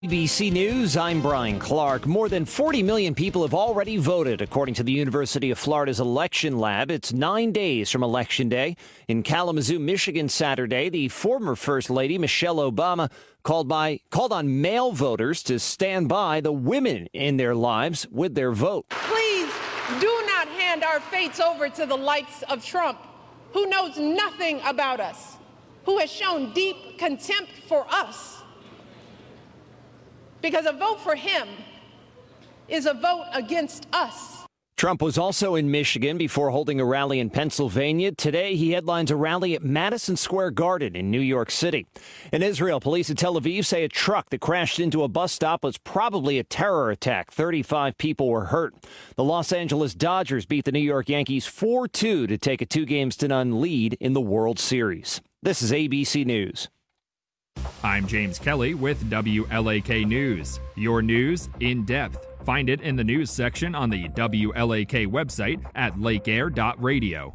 ABC News, I'm Brian Clark. More than 40 million people have already voted, according to the University of Florida's election lab. It's 9 days from Election Day. In Kalamazoo, Michigan, Saturday, the former First Lady, Michelle Obama, called on male voters to stand by the women in their lives with their vote. Please do not hand our fates over to the likes of Trump, who knows nothing about us, who has shown deep contempt for us. Because a vote for him is a vote against us. Trump was also in Michigan before holding a rally in Pennsylvania. Today, he headlines a rally at Madison Square Garden in New York City. In Israel, police in Tel Aviv say a truck that crashed into a bus stop was probably a terror attack. 35 people were hurt. The Los Angeles Dodgers beat the New York Yankees 4-2 to take a 2-0 lead in the World Series. This is ABC News. I'm James Kelly with WLAK News. Your news in depth. Find it in the news section on the WLAK website at lakeair.radio.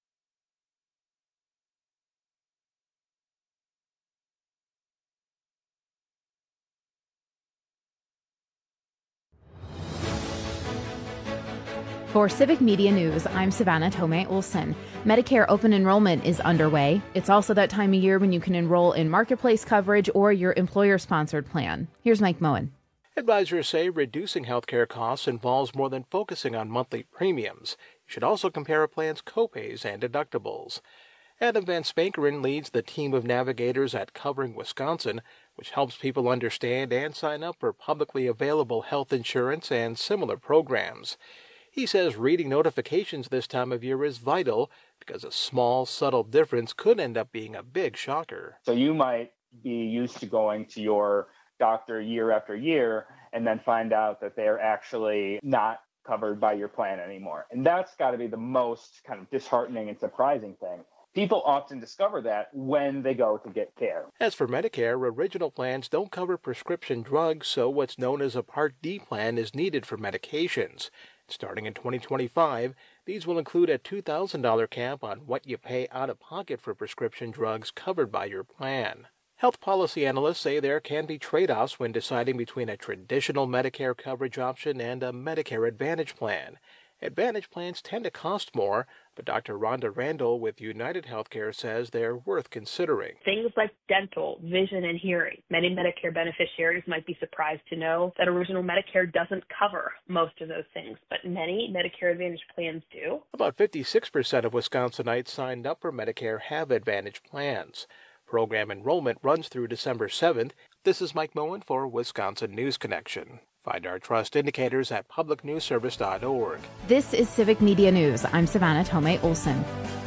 For Civic Media News, I'm Savannah Tomei Olson. Medicare open enrollment is underway. It's also that time of year when you can enroll in Marketplace coverage or your employer-sponsored plan. Here's Mike Moen. Advisors say reducing healthcare costs involves more than focusing on monthly premiums. You should also compare a plan's copays and deductibles. Adam Van Spankeren leads the team of navigators at Covering Wisconsin, which helps people understand and sign up for publicly available health insurance and similar programs. He says reading notifications this time of year is vital because a small, subtle difference could end up being a big shocker. So you might be used to going to your doctor year after year and then find out that they're actually not covered by your plan anymore. And that's got to be the most kind of disheartening and surprising thing. People often discover that when they go to get care. As for Medicare, original plans don't cover prescription drugs, so what's known as a Part D plan is needed for medications. Starting in 2025, these will include a $2,000 cap on what you pay out of pocket for prescription drugs covered by your plan. Health policy analysts say there can be trade-offs when deciding between a traditional Medicare coverage option and a Medicare Advantage plan. Advantage plans tend to cost more, but Dr. Rhonda Randall with United Healthcare says they're worth considering. Things like dental, vision, and hearing. Many Medicare beneficiaries might be surprised to know that original Medicare doesn't cover most of those things, but many Medicare Advantage plans do. About 56% of Wisconsinites signed up for Medicare have Advantage plans. Program enrollment runs through December 7th. This is Mike Moen for Wisconsin News Connection. Find our trust indicators at publicnewsservice.org. This is Civic Media News. I'm Savannah Tomei Olson.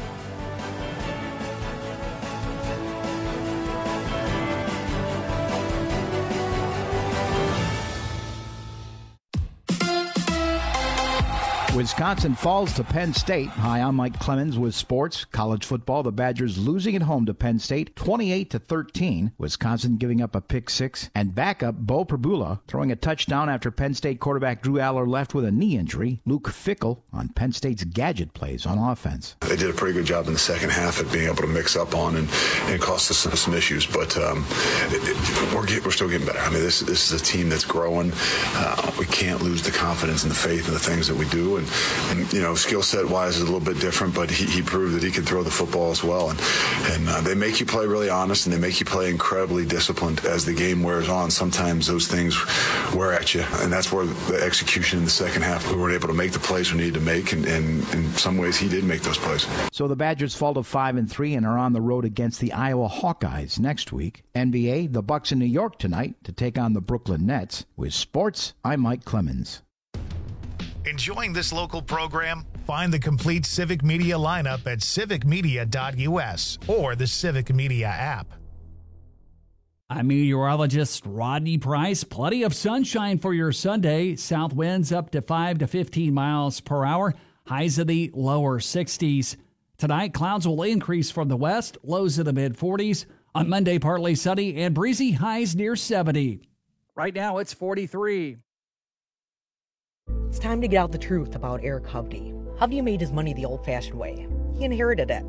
Wisconsin falls to Penn State. Hi, I'm Mike Clemens with sports. College football, the Badgers losing at home to Penn State 28-13. Wisconsin giving up a pick six. And backup Bo Prabula throwing a touchdown after Penn State quarterback Drew Aller left with a knee injury. Luke Fickell on Penn State's gadget plays on offense. They did a pretty good job in the second half at being able to mix up on and cost us some issues. But we're still getting better. I mean, this is a team that's growing. We can't lose the confidence and the faith in the things that we do. And you know, skill set wise is a little bit different, but he proved that he can throw the football as well. And they make you play really honest, and they make you play incredibly disciplined as the game wears on. Sometimes those things wear at you, and that's where the execution in the second half, we weren't able to make the plays we needed to make, and in some ways he did make those plays. So the Badgers fall to 5-3 and are on the road against the Iowa Hawkeyes next week. NBA, the Bucks in New York tonight to take on the Brooklyn Nets. With sports, I'm Mike Clemens. Enjoying this local program? Find the complete Civic Media lineup at civicmedia.us or the Civic Media app. I'm meteorologist Rodney Price. Plenty of sunshine for your Sunday. South winds up to 5 to 15 miles per hour. Highs in the lower 60s. Tonight, clouds will increase from the west. Lows in the mid-40s. On Monday, partly sunny and breezy. Highs near 70. Right now, it's 43. It's time to get out the truth about Eric Hovde. Hovde made his money the old-fashioned way. He inherited it.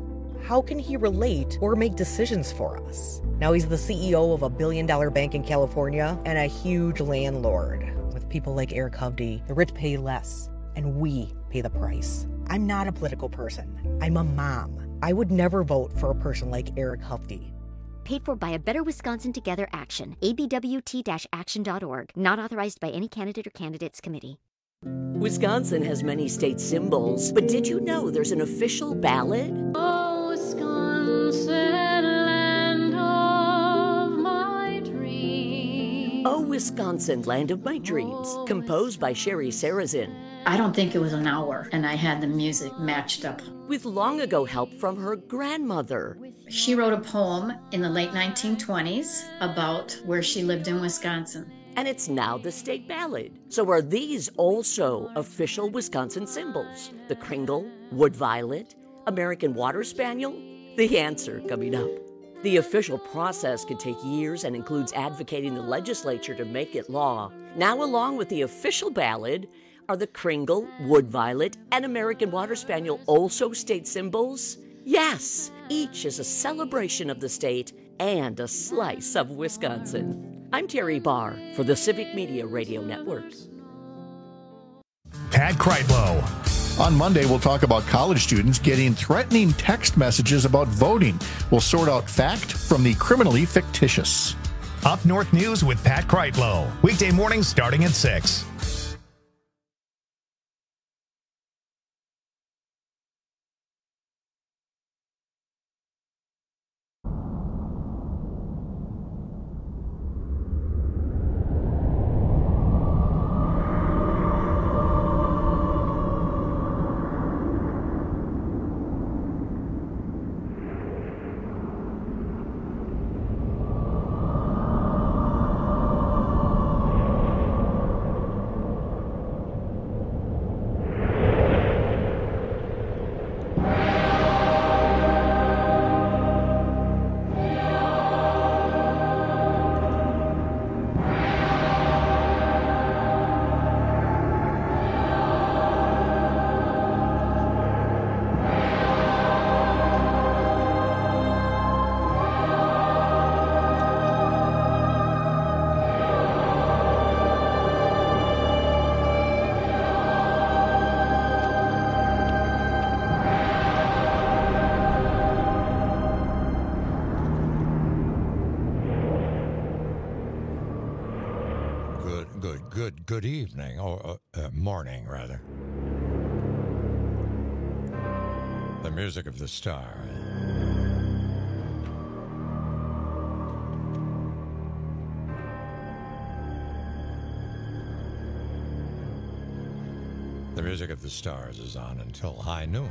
how can he relate or make decisions for us? Now he's the CEO of a billion-dollar bank in California and a huge landlord. With people like Eric Hovde, the rich pay less, and we pay the price. I'm not a political person. I'm a mom. I would never vote for a person like Eric Hovde. Paid for by a Better Wisconsin Together Action. abwt-action.org. Not authorized by any candidate or candidates committee. Wisconsin has many state symbols, but did you know there's an official ballad? Oh, Wisconsin, land of my dreams. Oh, Wisconsin, land of my dreams, composed by Sherry Sarazin. I don't think it was an hour, and I had the music matched up. With long ago help from her grandmother. She wrote a poem in the late 1920s about where she lived in Wisconsin. And it's now the state ballad. So are these also official Wisconsin symbols? The Kringle, Wood Violet, American Water Spaniel? The answer coming up. The official process can take years and includes advocating the legislature to make it law. Now, along with the official ballad, are the Kringle, Wood Violet, and American Water Spaniel also state symbols? Yes, each is a celebration of the state and a slice of Wisconsin. I'm Terry Barr for the Civic Media Radio Network. Pat Kreitlow. On Monday, we'll talk about college students getting threatening text messages about voting. We'll sort out fact from the criminally fictitious. Up North News with Pat Kreitlow. Weekday mornings starting at 6. Good evening, or morning, rather. The music of the stars. The music of the stars is on until high noon.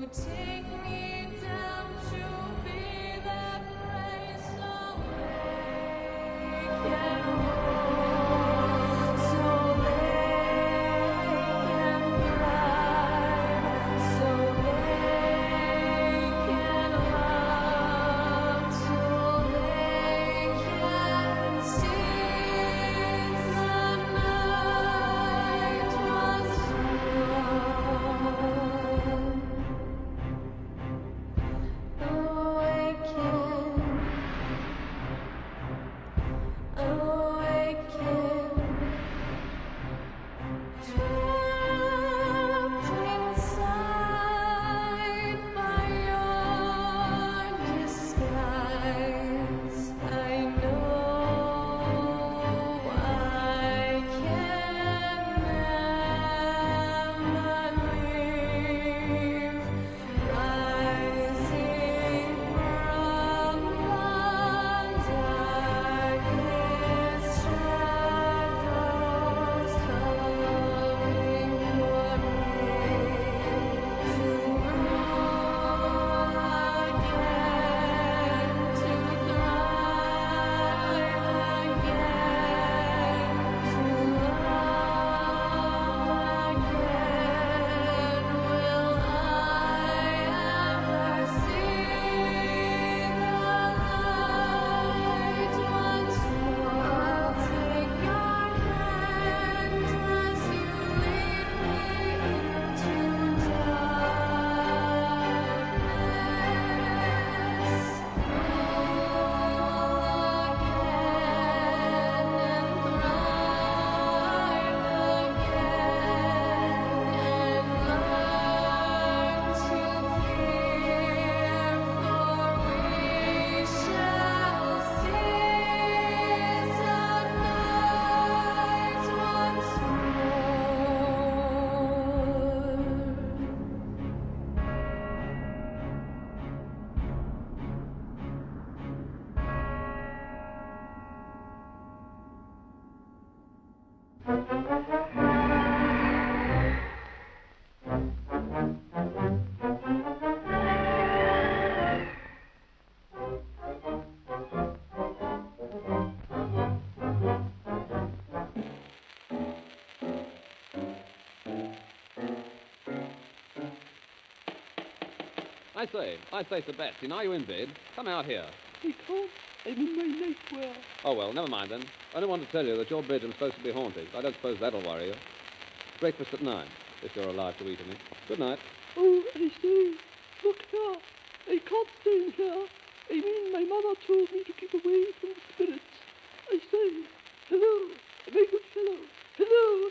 I say, Sebastian, are you in bed? Come out here. I can't. I'm in my nightwear. Oh, well, never mind then. I only want to tell you that your bedroom's supposed to be haunted. I don't suppose that'll worry you. Breakfast at 9, if you're alive to eat any. Good night. Oh, I say, look here. I can't stay in here. I mean, my mother told me to keep away from the spirits. I say, hello, my good fellow. Hello.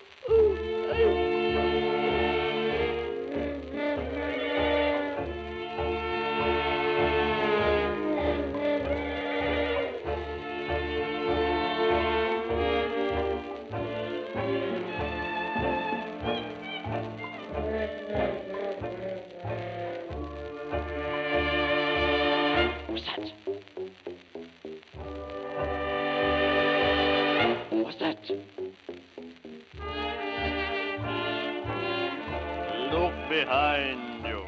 Oh, What's that? Look behind you.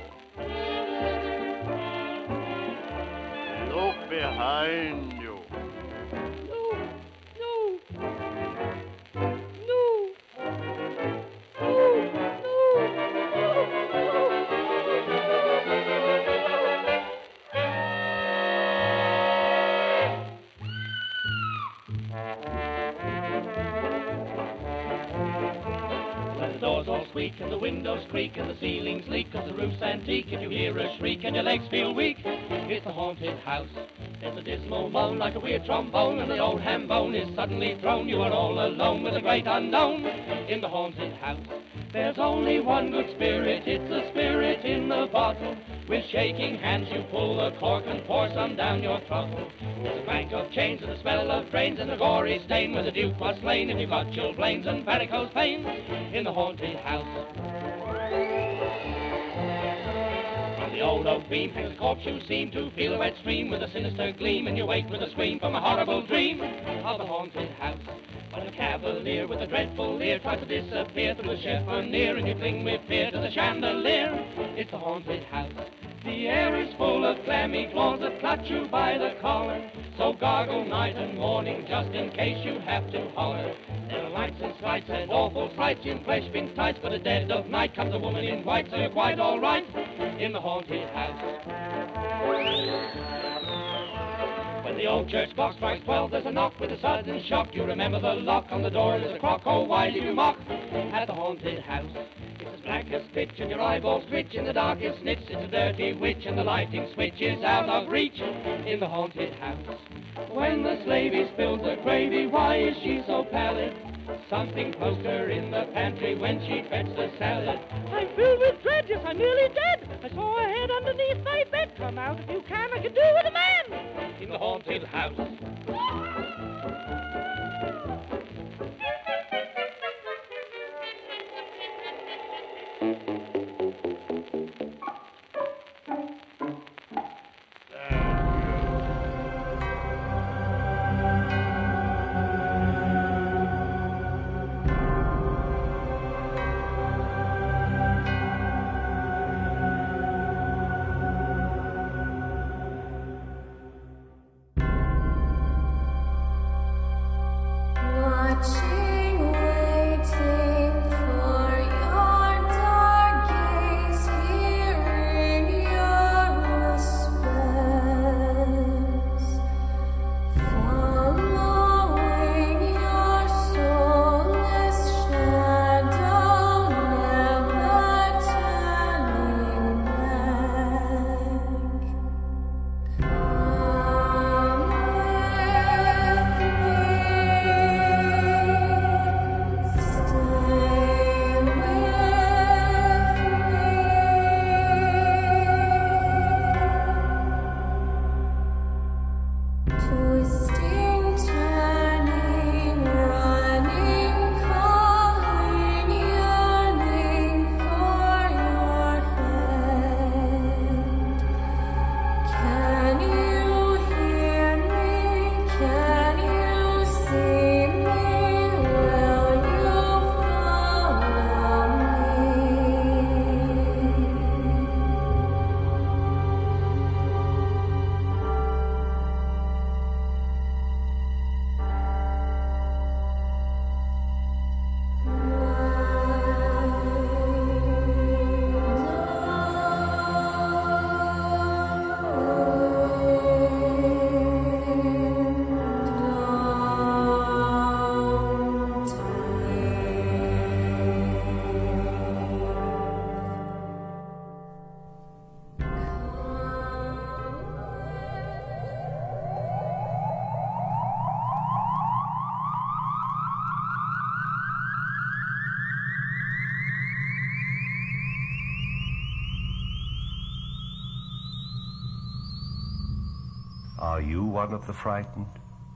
Look behind you. And the windows creak and the ceilings leak 'cause the roof's antique. If you hear a shriek and your legs feel weak, it's a haunted house. There's a dismal moan like a weird trombone, and the old ham bone is suddenly thrown. You are all alone with the great unknown in the haunted house. There's only one good spirit, it's a spirit in the bottle. With shaking hands you pull the cork and pour some down your throttle. There's a clank of chains and the smell of drains and a gory stain where the Duke was slain. If you've got chilblains and varicose veins in the haunted house. From the old yellow cream hangs a corpse you seem to feel a wet stream with a sinister gleam, and you wake with a scream from a horrible dream of the haunted house. When a cavalier with a dreadful leer tries to disappear through the chiffonier, and you cling with fear to the chandelier, it's the haunted house. The air is full of clammy claws that clutch you by the collar, so gargle night and morning just in case you have to holler. There are lights and slights and awful frights in flesh-pink tights, but at dead of night comes a woman in white, so you're quite all right in the haunted house. When the old church clock strikes 12, there's a knock with a sudden shock. You remember the lock on the door, and there's a crock. Oh, why do you mock at the haunted house? It's as black as pitch, and your eyeballs twitch in the darkest niche. It's a dirty witch, and the lighting switch is out of reach in the haunted house. When the slavey spills the gravy, why is she so pallid? Something poked her in the pantry when she fetched the salad. I'm filled with dread, yes, I'm nearly dead. I saw a head underneath my bed. Come out if you can, I can do with a man in the haunted house. Are you one of the frightened?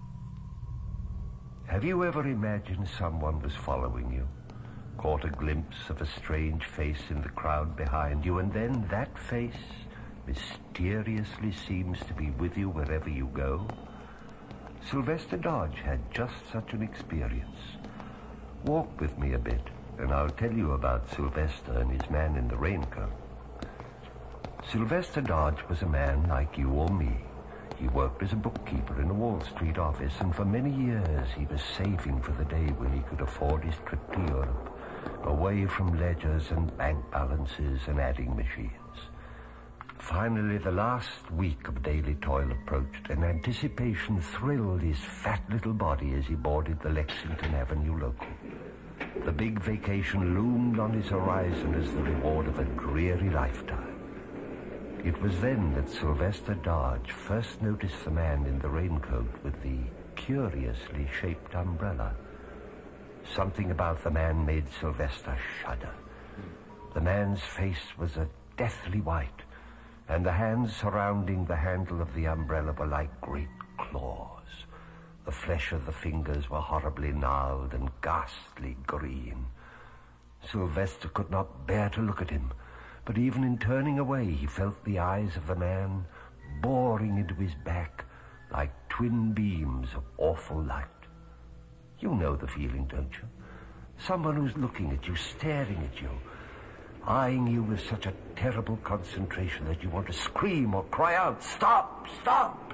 Have you ever imagined someone was following you, caught a glimpse of a strange face in the crowd behind you, and then that face mysteriously seems to be with you wherever you go? Sylvester Dodge had just such an experience. Walk with me a bit, and I'll tell you about Sylvester and his man in the raincoat. Sylvester Dodge was a man like you or me. He worked as a bookkeeper in a Wall Street office, and for many years he was saving for the day when he could afford his trip to Europe, away from ledgers and bank balances and adding machines. Finally, the last week of daily toil approached, and anticipation thrilled his fat little body as he boarded the Lexington Avenue local. The big vacation loomed on his horizon as the reward of a dreary lifetime. It was then that Sylvester Dodge first noticed the man in the raincoat with the curiously shaped umbrella. Something about the man made Sylvester shudder. The man's face was a deathly white, and the hands surrounding the handle of the umbrella were like great claws. The flesh of the fingers were horribly gnarled and ghastly green. Sylvester could not bear to look at him, But even in turning away, he felt the eyes of the man boring into his back like twin beams of awful light. You know the feeling, don't you? Someone who's looking at you, staring at you, eyeing you with such a terrible concentration that you want to scream or cry out, "Stop! Stop!"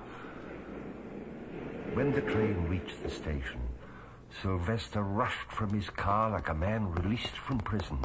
When the train reached the station, Sylvester rushed from his car like a man released from prison.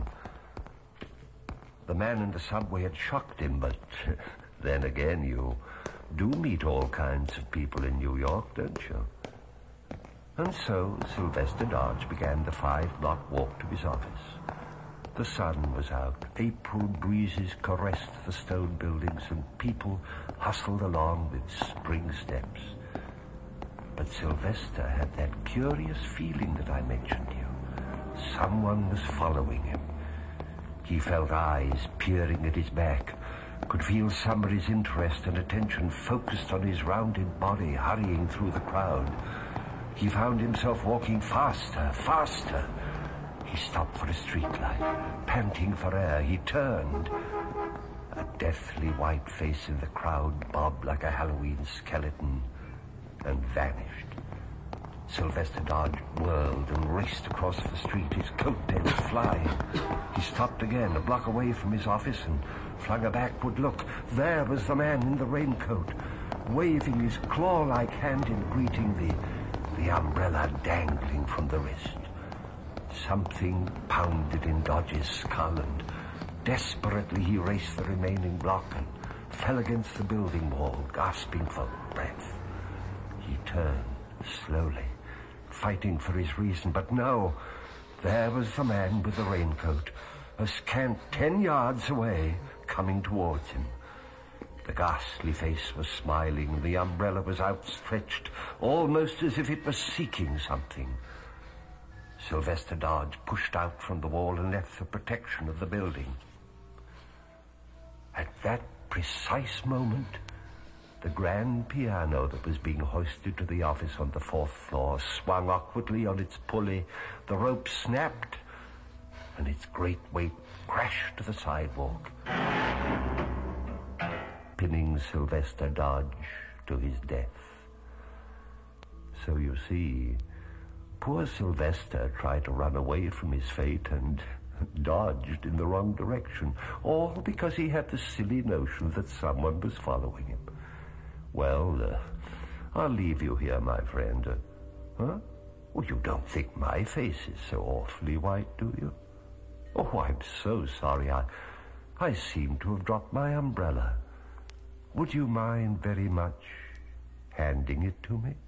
The man in the subway had shocked him, but then again, you do meet all kinds of people in New York, don't you? And so Sylvester Dodge began the 5-block walk to his office. The sun was out. April breezes caressed the stone buildings, and people hustled along with spring steps. But Sylvester had that curious feeling that I mentioned to you. Someone was following him. He felt eyes peering at his back, could feel somebody's interest and attention focused on his rounded body hurrying through the crowd. He found himself walking faster, faster. He stopped for a streetlight, panting for air. He turned. A deathly white face in the crowd bobbed like a Halloween skeleton and vanished. Sylvester Dodge whirled and raced across the street, his coat-tails flying. He stopped again, a block away from his office, and flung a backward look. There was the man in the raincoat, waving his claw-like hand in greeting, the umbrella dangling from the wrist. Something pounded in Dodge's skull, and desperately he raced the remaining block and fell against the building wall, gasping for breath. He turned slowly, fighting for his reason, but no, there was the man with the raincoat, a scant 10 yards away, coming towards him. The ghastly face was smiling, the umbrella was outstretched, almost as if it was seeking something. Sylvester Dodge pushed out from the wall and left the protection of the building. At that precise moment, the grand piano that was being hoisted to the office on the 4th floor swung awkwardly on its pulley. The rope snapped, and its great weight crashed to the sidewalk, pinning Sylvester Dodge to his death. So you see, poor Sylvester tried to run away from his fate and dodged in the wrong direction, all because he had the silly notion that someone was following him. Well, I'll leave you here, my friend. Huh? Well, you don't think my face is so awfully white, do you? Oh, I'm so sorry. I seem to have dropped my umbrella. Would you mind very much handing it to me?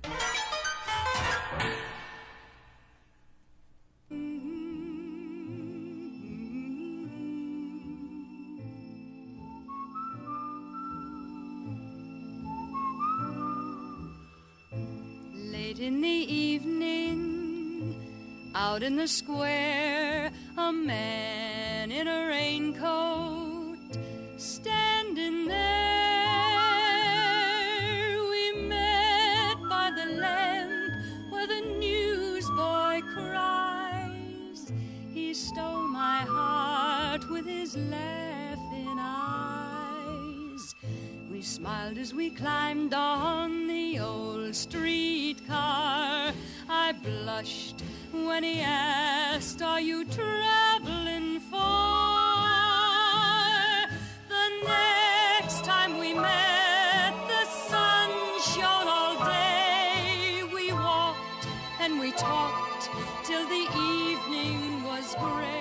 In the evening, out in the square, a man in a raincoat standing there. We met by the lamp where the newsboy cries. He stole my heart with his laughing eyes. We smiled as we climbed on the old streetcar. I blushed when he asked, "Are you traveling far?" The next time we met, the sun shone all day. We walked and we talked till the evening was gray.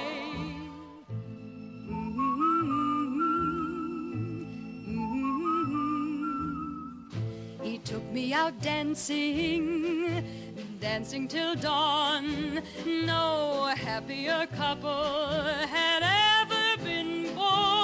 He took me out dancing, dancing till dawn. No happier couple had ever been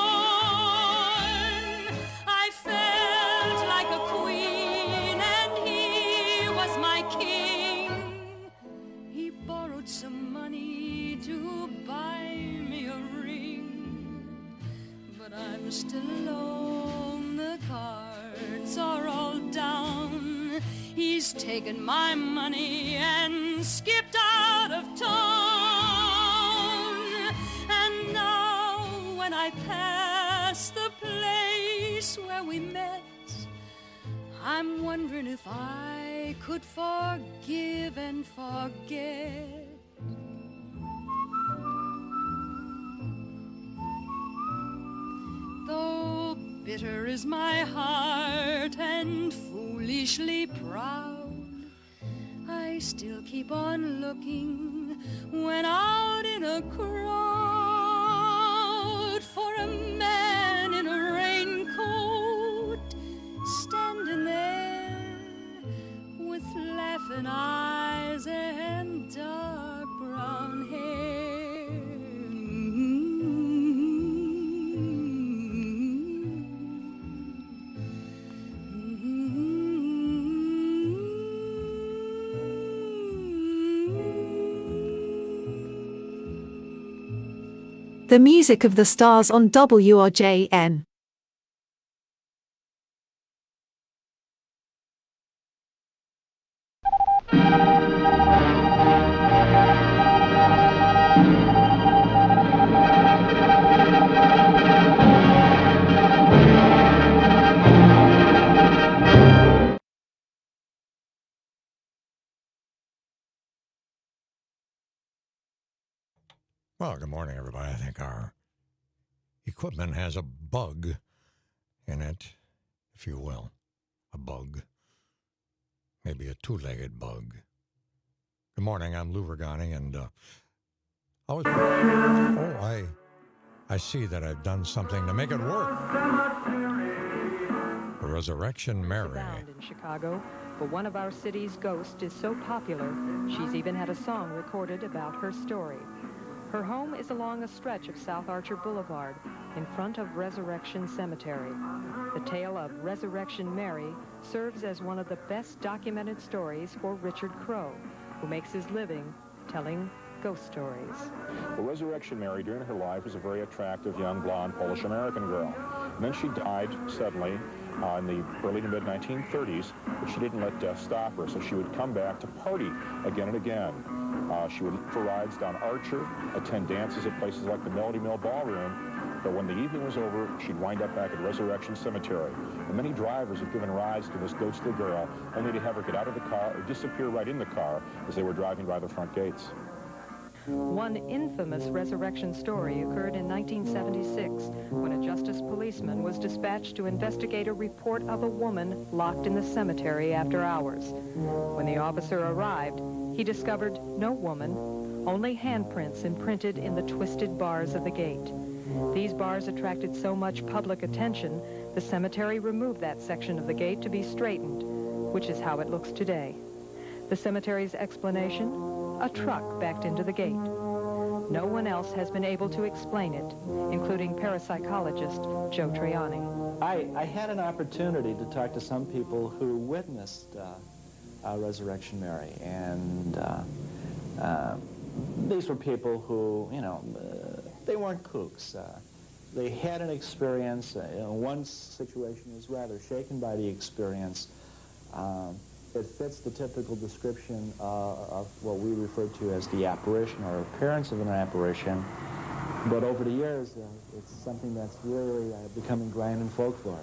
born. I felt like a queen and he was my king. He borrowed some money to buy me a ring, but I'm still alone. The cards are all down. He's taken my money and skipped out of town. And now when I pass I'm wondering if I could forgive and forget. Though bitter is my heart and foolishly proud, I still keep on looking when out in a crowd for a man in a raincoat standing there with laughing eyes and dark brown hair. The music of the stars on WRJN. Well, good morning, everybody. I think our equipment has a bug in it, if you will. A bug. Maybe a two-legged bug. Good morning. I'm Lou Regani, and I see that I've done something to make it work. Resurrection Mary. In Chicago, but one of our city's ghosts is so popular, she's even had a song recorded about her story. Her home is along a stretch of South Archer Boulevard in front of Resurrection Cemetery. The tale of Resurrection Mary serves as one of the best documented stories for Richard Crowe, who makes his living telling ghost stories. Well, Resurrection Mary, during her life, was a very attractive young blonde Polish-American girl. And then she died suddenly in the early to mid-1930s, but she didn't let death stop her, so she would come back to party again and again. She would look for rides down Archer, attend dances at places like the Melody Mill Ballroom, but when the evening was over, she'd wind up back at Resurrection Cemetery. And many drivers had given rides to this ghostly girl, only to have her get out of the car or disappear right in the car as they were driving by the front gates. One infamous resurrection story occurred in 1976 when a justice policeman was dispatched to investigate a report of a woman locked in the cemetery after hours. When the officer arrived, he discovered no woman, only handprints imprinted in the twisted bars of the gate. These bars attracted so much public attention, the cemetery removed that section of the gate to be straightened, which is how it looks today. The cemetery's explanation? A truck backed into the gate. No one else has been able to explain it, including parapsychologist Joe Triani. I had an opportunity to talk to some people who witnessed Resurrection Mary, and these were people who, you know, they weren't kooks. They had an experience. One situation was rather shaken by the experience. It fits the typical description of what we refer to as the apparition or appearance of an apparition. But over the years, it's something that's really becoming grand in folklore.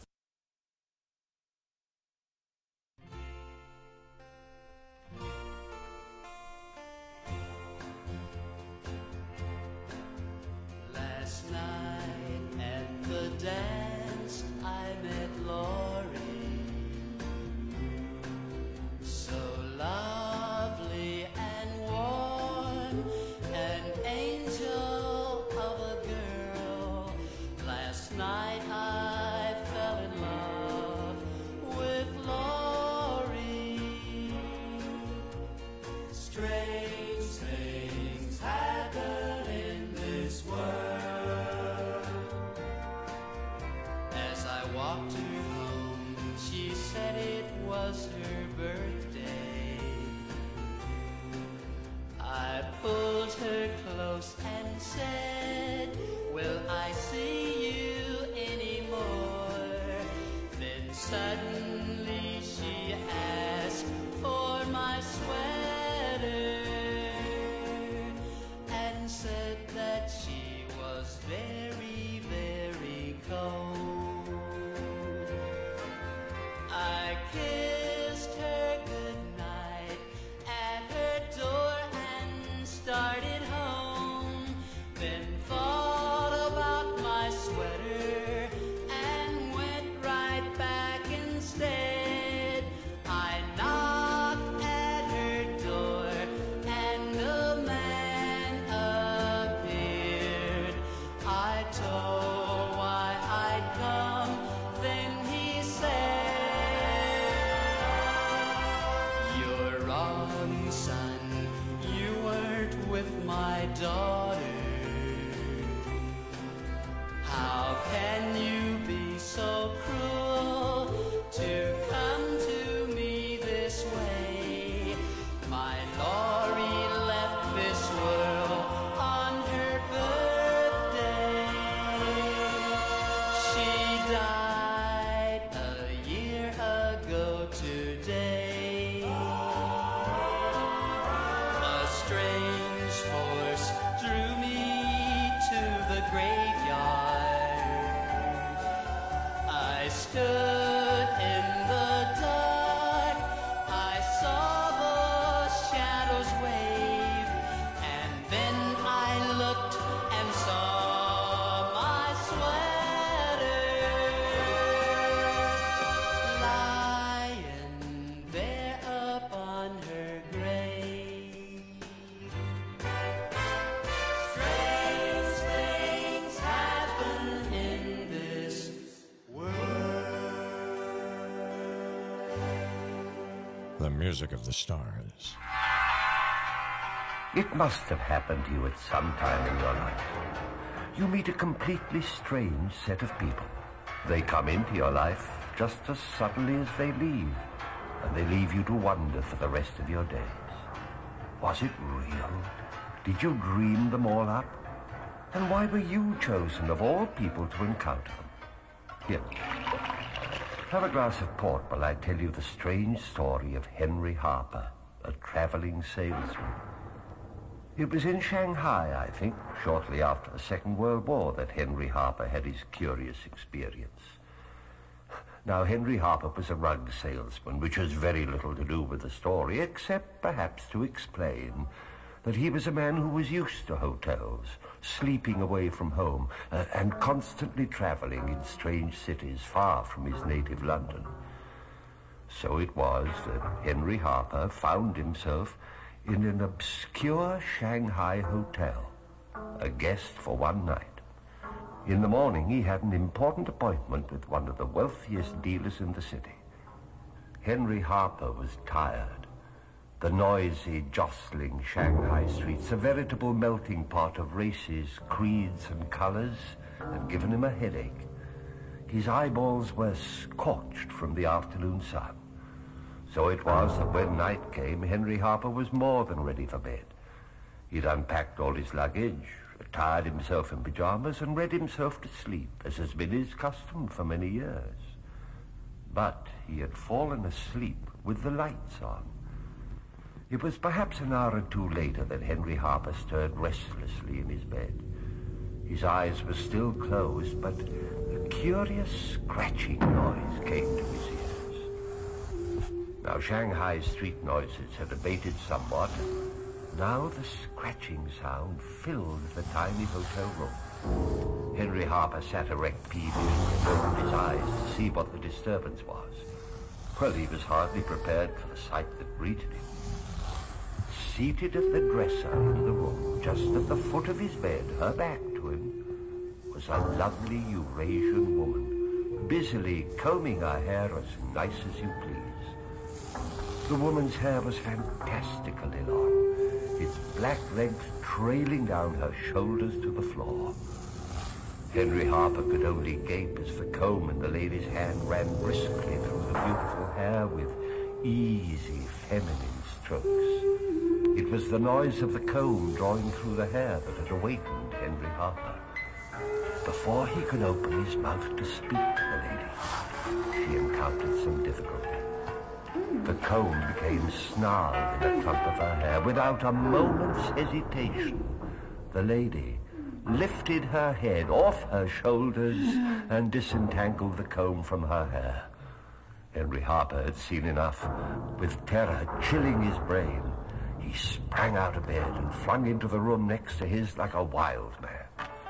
Last night at the dance, I met Laurie. So lovely and warm, an angel of a girl. Last night I can you be so cruel to come to me this way? My Laurie left this world on her birthday. She died a year ago today. A strange force drew me to the graveyard. I stood in the dark. I saw the shadows wave, and then I looked and saw my sweater lying there upon her grave. Strange things happen in this The music of the stars. It must have happened to you at some time in your life. You meet a completely strange set of people. They come into your life just as suddenly as they leave, and they leave you to wonder for the rest of your days. Was it real? Did you dream them all up? And why were you chosen of all people to encounter them? Here, have a glass of port while I tell you the strange story of Henry Harper, a traveling salesman. It was in Shanghai, I think, shortly after the Second World War, that Henry Harper had his curious experience. Now, Henry Harper was a rug salesman, which has very little to do with the story, except perhaps to explain that he was a man who was used to hotels, sleeping away from home, and constantly traveling in strange cities far from his native London. So it was that Henry Harper found himself in an obscure Shanghai hotel, a guest for one night. In the morning, he had an important appointment with one of the wealthiest dealers in the city. Henry Harper was tired. The noisy, jostling Shanghai streets, a veritable melting pot of races, creeds, and colors, had given him a headache. His eyeballs were scorched from the afternoon sun. So it was that when night came, Henry Harper was more than ready for bed. He'd unpacked all his luggage, attired himself in pajamas, and read himself to sleep, as has been his custom for many years. But he had fallen asleep with the lights on. It was perhaps an hour or two later that Henry Harper stirred restlessly in his bed. His eyes were still closed, but a curious scratching noise came to his ears. Now, Shanghai street noises had abated somewhat. Now the scratching sound filled the tiny hotel room. Henry Harper sat erect peevishly and opened his eyes to see what the disturbance was. Well, he was hardly prepared for the sight that greeted him. Seated at the dresser in the room, just at the foot of his bed, her back to him, was a lovely Eurasian woman, busily combing her hair as nice as you please. The woman's hair was fantastically long, its black length trailing down her shoulders to the floor. Henry Harper could only gape as the comb in the lady's hand ran briskly through the beautiful hair with easy, feminine strokes. It was the noise of the comb drawing through the hair that had awakened Henry Harper. Before he could open his mouth to speak to the lady, she encountered some difficulty. The comb became snarled in a clump of her hair. Without a moment's hesitation, the lady lifted her head off her shoulders and disentangled the comb from her hair. Henry Harper had seen enough. With terror chilling his brain, he sprang out of bed and flung into the room next to his like a wild man.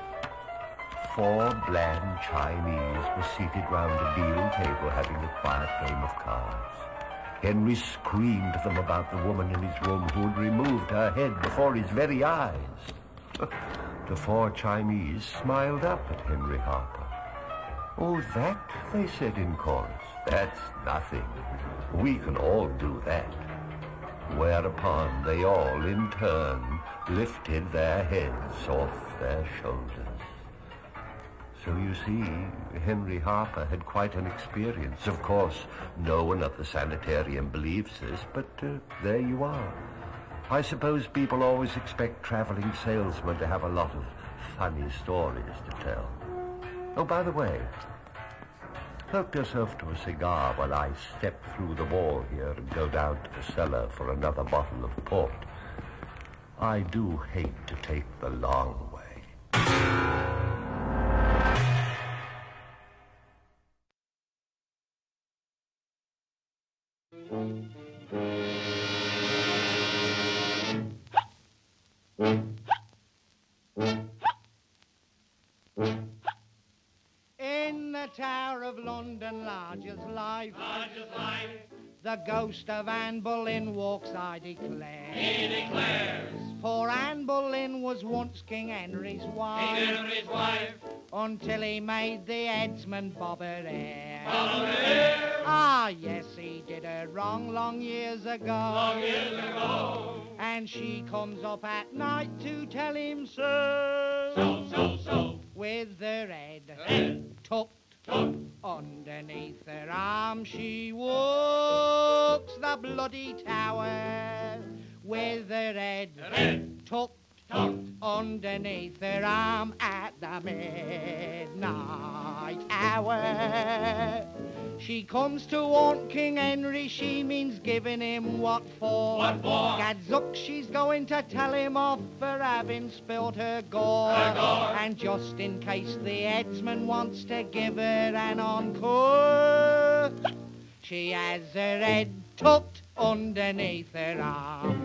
4 bland Chinese were seated round a deal table having a quiet game of cards. Henry screamed to them about the woman in his room who had removed her head before his very eyes. The 4 Chinese smiled up at Henry Harper. "Oh, that," they said in chorus, "that's nothing. We can all do that." Whereupon they all, in turn, lifted their heads off their shoulders. So you see, Henry Harper had quite an experience. Of course, no one at the sanitarium believes this, but there you are. I suppose people always expect traveling salesmen to have a lot of funny stories to tell. Oh, by the way, help yourself to a cigar while I step through the wall here and go down to the cellar for another bottle of port. I do hate to take the long way. In the Tower of London, large as life, the ghost of Anne Boleyn walks, I declare. He declares. For Anne Boleyn was once King Henry's wife. King Henry's wife. Until he made the headsman Bob Adair. Bob Adair. Ah, yes, he did her wrong long years ago. Long years ago. And she comes up at night to tell him so. So. With her head tucked underneath her arm, she walks the bloody tower. With her head tucked underneath her arm at the midnight hour. She comes to want King Henry, she means giving him what for? What for? Gadzuck, she's going to tell him off for having spilt her gore. And just in case the headsman wants to give her an encore, she has her head tucked underneath her arm.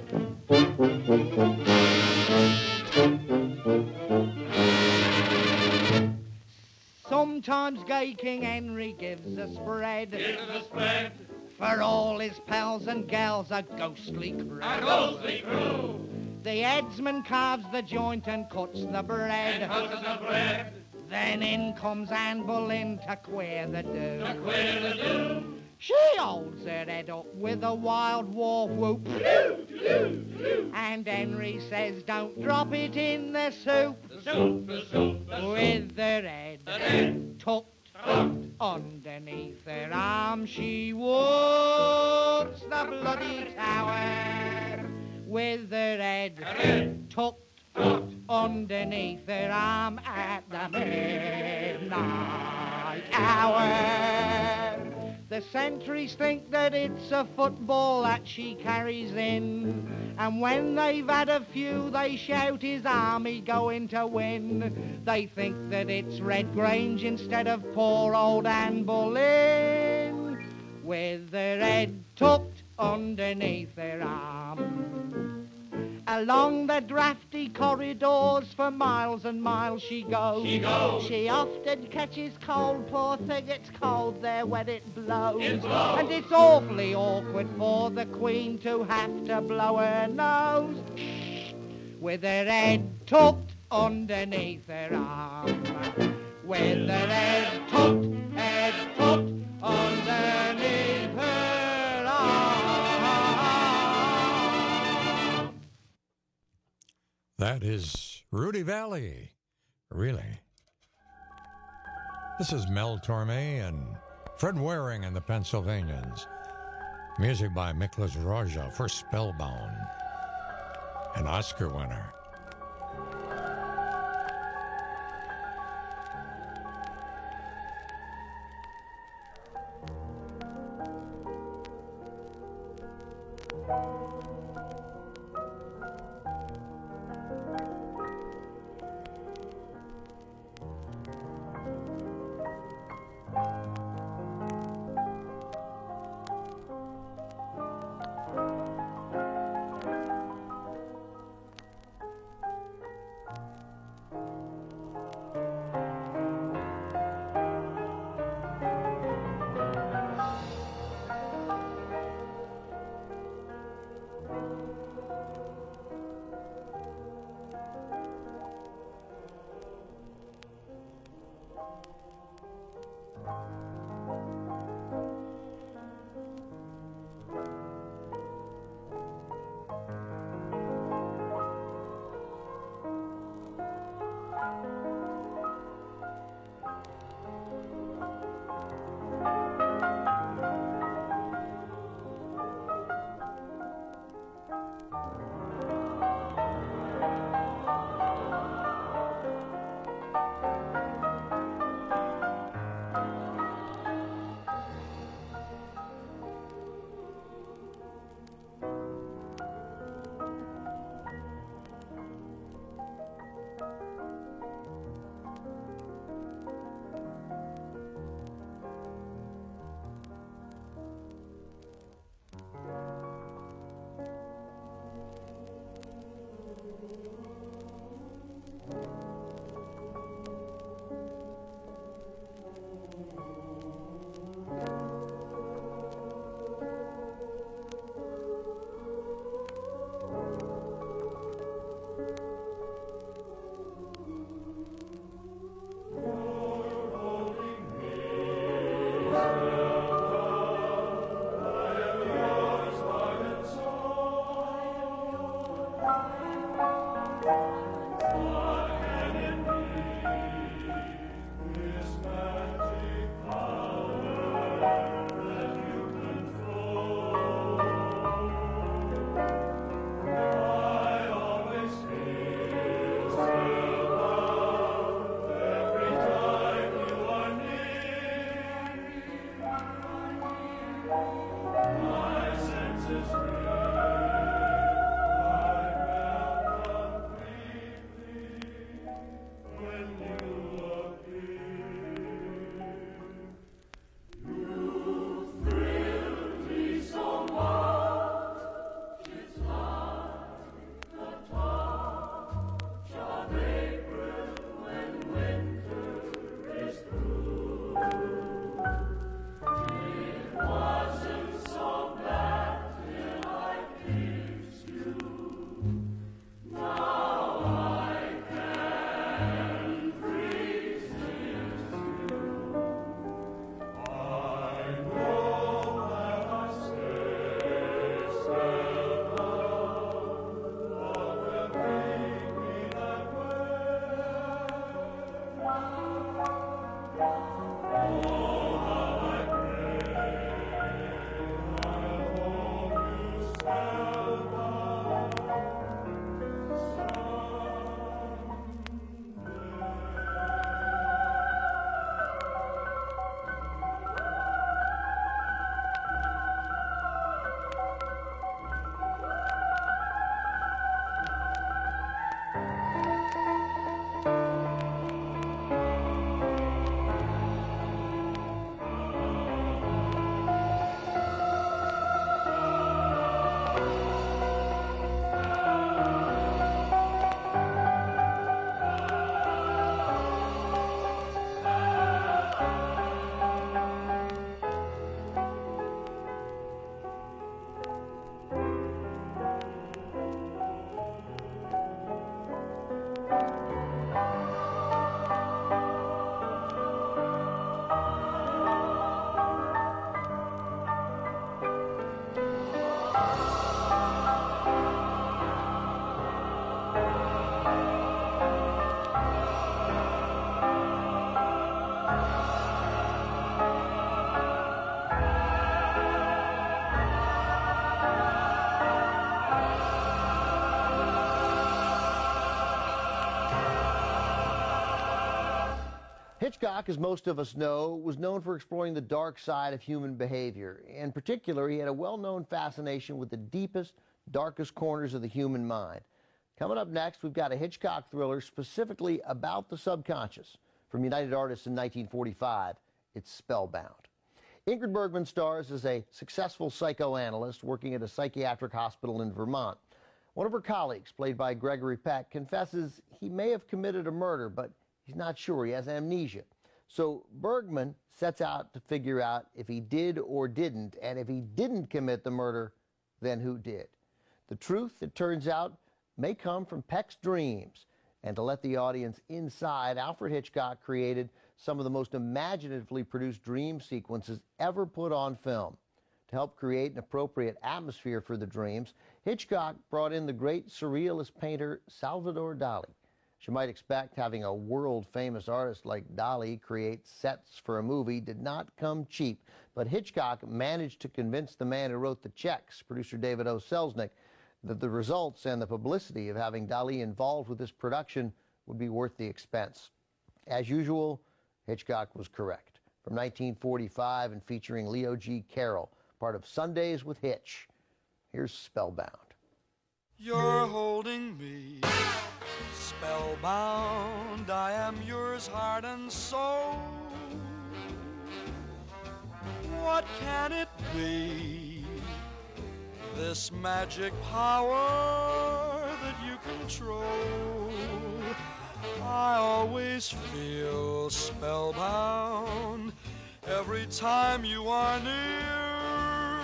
Sometimes gay King Henry gives a spread. For all his pals and gals, a ghostly crew. The headsman carves the joint and cuts the bread. Then in comes Anne Boleyn to queer the do. She holds her head up with a wild war whoop. And Henry says, don't drop it in the soup. With her head tucked underneath her arm, she walks the bloody tower. With her head tucked underneath her arm at the midnight hour. The sentries think that it's a football that she carries in, and when they've had a few, they shout his army going to win. They think that it's Red Grange instead of poor old Anne Boleyn, with her head tucked underneath her arm. Along the drafty corridors for miles and miles she goes. She often catches cold, poor thing, it's cold there when it blows. And it's awfully awkward for the Queen to have to blow her nose with her head tucked underneath her arm. With her head tucked underneath her arm. That is Rudy Valley, really. This is Mel Torme and Fred Waring and the Pennsylvanians. Music by Miklos Rozsa for Spellbound, an Oscar winner. Hitchcock, as most of us know, was known for exploring the dark side of human behavior. In particular, he had a well-known fascination with the deepest, darkest corners of the human mind. Coming up next, we've got a Hitchcock thriller specifically about the subconscious. From United Artists in 1945, it's Spellbound. Ingrid Bergman stars as a successful psychoanalyst working at a psychiatric hospital in Vermont. One of her colleagues, played by Gregory Peck, confesses he may have committed a murder, but he's not sure. He has amnesia. So Bergman sets out to figure out if he did or didn't, and if he didn't commit the murder, then who did? The truth, it turns out, may come from Peck's dreams. And to let the audience inside, Alfred Hitchcock created some of the most imaginatively produced dream sequences ever put on film. To help create an appropriate atmosphere for the dreams, Hitchcock brought in the great surrealist painter Salvador Dali. As you might expect, having a world-famous artist like Dali create sets for a movie did not come cheap, but Hitchcock managed to convince the man who wrote the checks, producer David O. Selznick, that the results and the publicity of having Dali involved with this production would be worth the expense. As usual, Hitchcock was correct. From 1945 and featuring Leo G. Carroll, part of Sundays with Hitch, here's Spellbound. You're holding me spellbound, I am yours heart and soul. What can it be? This magic power that you control. I always feel spellbound every time you are near.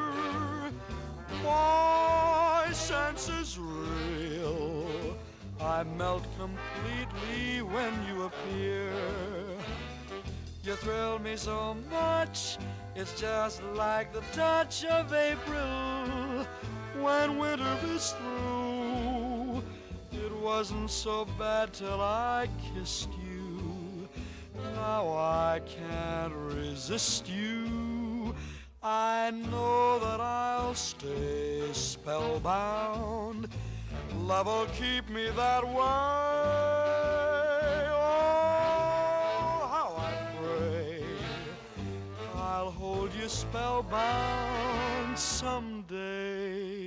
My senses real, I melt completely when you appear. You thrill me so much, it's just like the touch of April when winter is through. It wasn't so bad till I kissed you. Now I can't resist you. I know that I'll stay spellbound. Love will keep me that way. Oh, how I pray I'll hold you spellbound someday.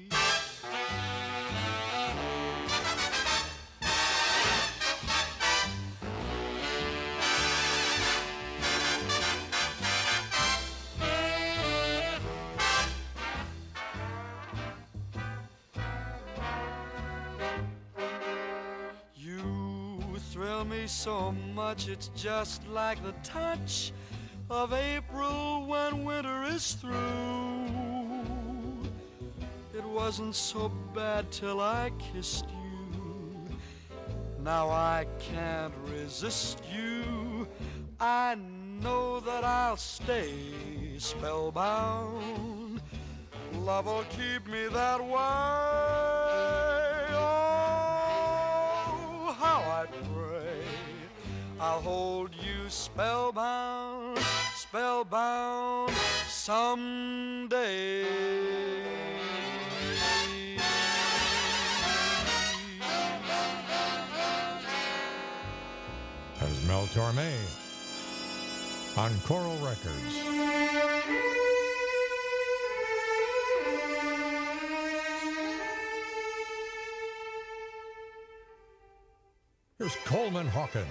Me so much, it's just like the touch of April when winter is through. It wasn't so bad till I kissed you. Now I can't resist you. I know that I'll stay spellbound. Love will keep me that way. Oh, how I pray I'll hold you spellbound, spellbound someday. That was Mel Torme on Coral Records. Here's Coleman Hawkins.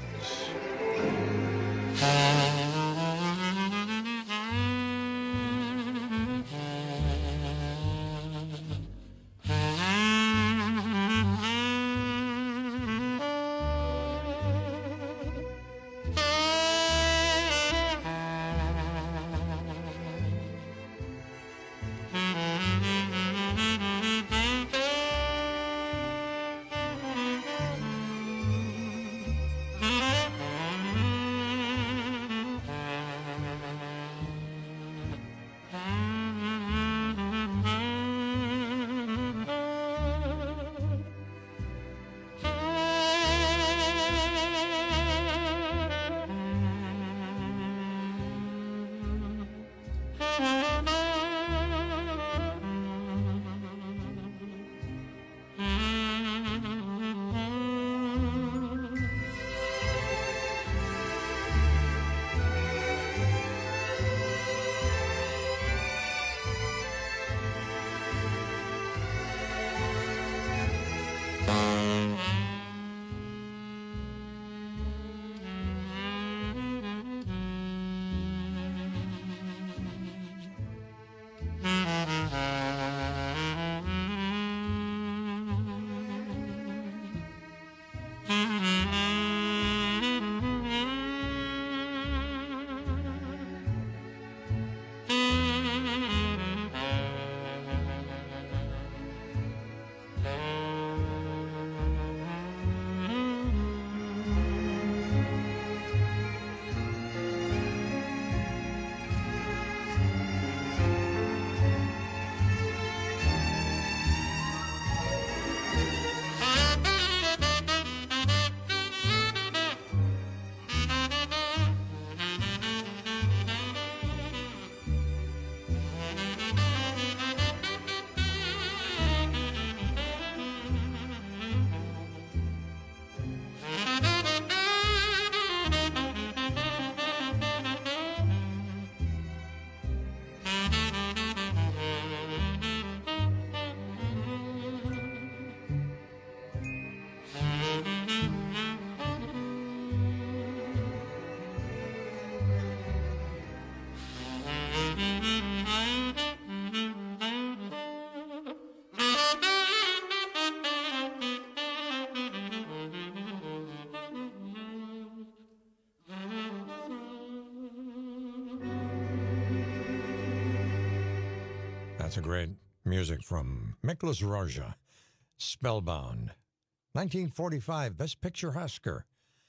That's a great music from Miklos Rozsa, Spellbound. 1945, Best Picture Oscar.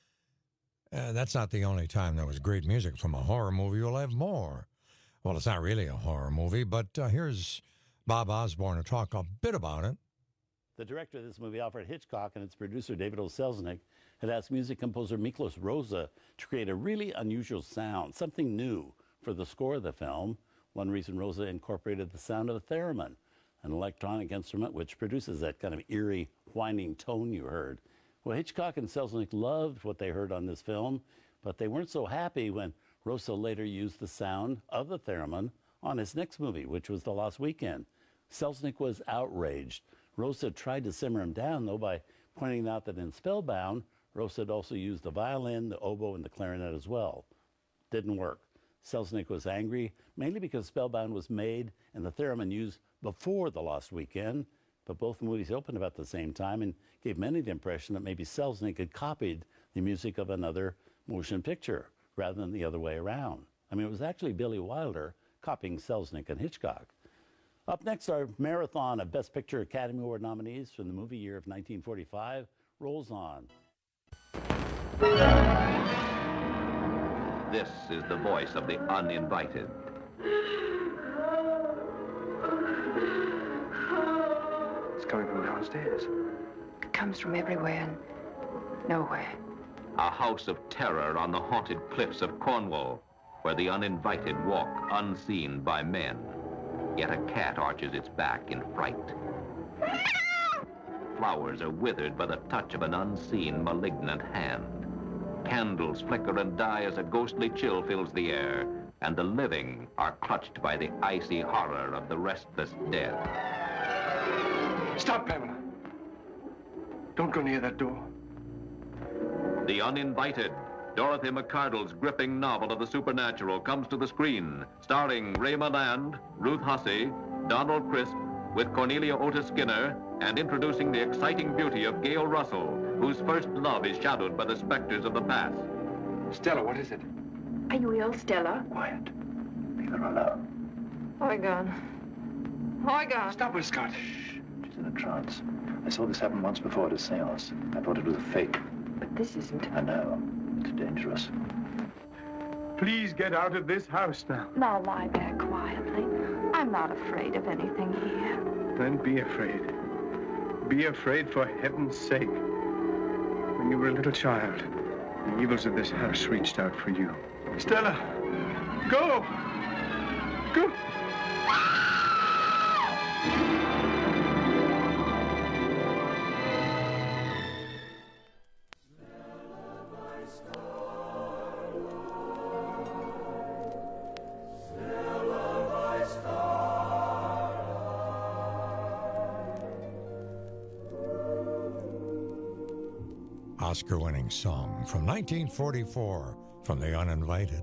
That's not the only time there was great music from a horror movie. We'll have more. Well, it's not really a horror movie, but here's Bob Osborne to talk a bit about it. The director of this movie, Alfred Hitchcock, and its producer, David O. Selznick, had asked music composer Miklos Rozsa to create a really unusual sound, something new for the score of the film. One reason Rozsa incorporated the sound of a theremin, an electronic instrument which produces that kind of eerie, whining tone you heard. Well, Hitchcock and Selznick loved what they heard on this film, but they weren't so happy when Rozsa later used the sound of the theremin on his next movie, which was The Lost Weekend. Selznick was outraged. Rozsa tried to simmer him down, though, by pointing out that in Spellbound, Rozsa had also used the violin, the oboe, and the clarinet as well. Didn't work. Selznick was angry, mainly because Spellbound was made and the theremin used before The Lost Weekend, but both movies opened about the same time and gave many the impression that maybe Selznick had copied the music of another motion picture rather than the other way around. I mean, it was actually Billy Wilder copying Selznick and Hitchcock. Up next, our marathon of Best Picture Academy Award nominees from the movie year of 1945 rolls on. This is the voice of the uninvited. It's coming from downstairs. It comes from everywhere and nowhere. A house of terror on the haunted cliffs of Cornwall, where the uninvited walk unseen by men. Yet a cat arches its back in fright. Flowers are withered by the touch of an unseen, malignant hand. Candles flicker and die as a ghostly chill fills the air, and the living are clutched by the icy horror of the restless dead. Stop, Pamela. Don't go near that door. The Uninvited, Dorothy McCardle's gripping novel of the supernatural, comes to the screen, starring Ray Milland, Ruth Hussey, Donald Crisp, with Cornelia Otis Skinner, and introducing the exciting beauty of Gail Russell, whose first love is shadowed by the specters of the past. Stella, what is it? Are you ill, Stella? Quiet. Leave her alone. Oigan. Stop her, Scott. She's in a trance. I saw this happen once before at a seance. I thought it was a fake. But this isn't. I know. It's dangerous. Please get out of this house now. Now lie there quietly. I'm not afraid of anything here. Then be afraid. Be afraid for heaven's sake. When you were a little child, the evils of this house reached out for you. Stella, go! Go! Oscar-winning song from 1944 from The Uninvited.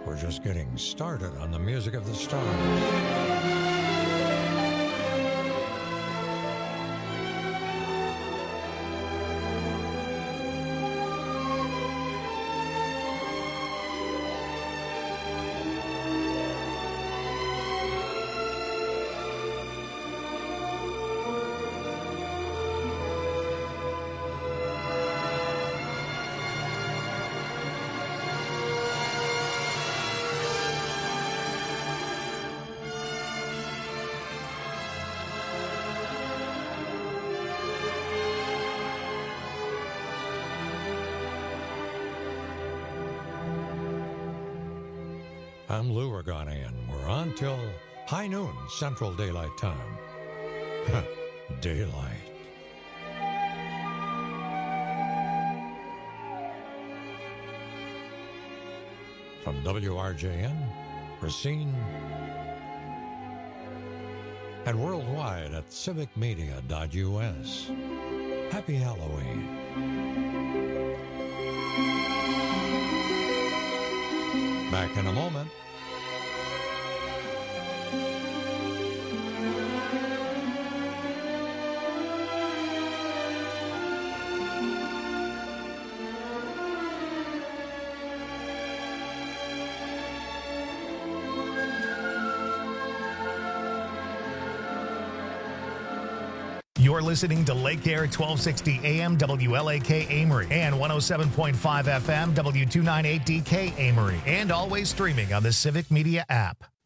We're just getting started on the music of the stars. I'm Lou Regonian. We're on till high noon Central Daylight Time. Daylight. From WRJN, Racine, and worldwide at civicmedia.us. Happy Halloween. Back in a moment. You're listening to Lake Air 1260 AM WLAK Amory and 107.5 FM W298DK Amory, and always streaming on the Civic Media app.